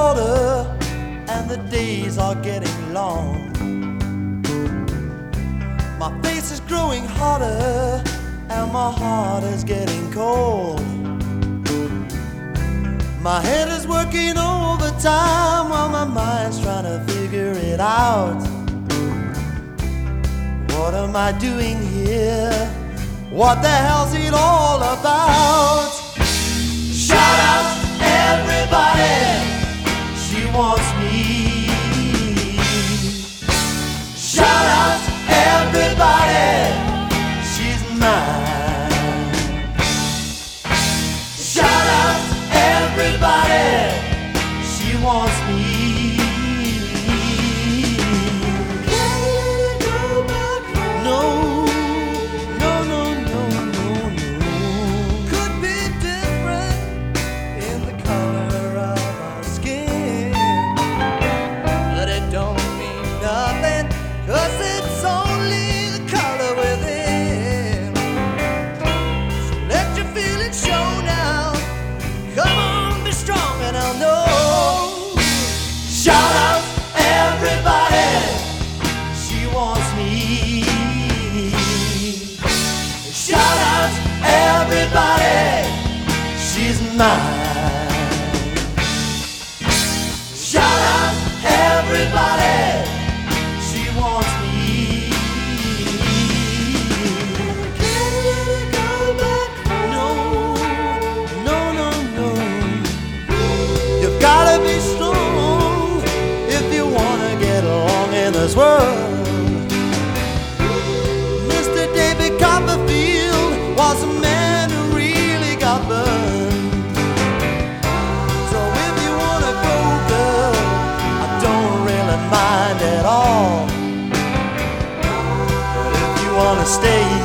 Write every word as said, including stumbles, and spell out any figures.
older and the days are getting long. My face is growing hotter and my heart is getting cold. My head is working overtime while my mind's trying to figure it out. What am I doing here? What the hell's it all about? Shout out everybody, she wants me. Shout out everybody, she's mine. Shout out everybody, she wants me. Shout out everybody, she wants me. Shout out everybody, she's mine. Shout out everybody, she wants me. Can't let it go back home. No, no, no, no. You've gotta be strong in this world. Mister David Copperfield was a man who really got burned. So if you wanna go, girl, I don't really mind at all. But if you wanna stay,